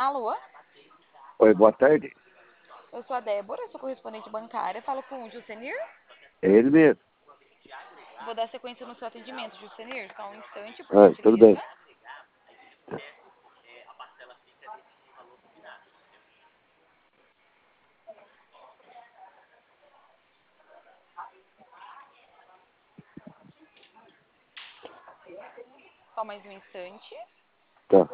Alô? Oi, boa tarde. Eu sou a Débora, sou correspondente bancária. Falo com o Jusenir. É ele mesmo. Vou dar sequência no seu atendimento, Jusenir. Só um instante, por Tudo gentileza. bem. Só mais um instante. Tá.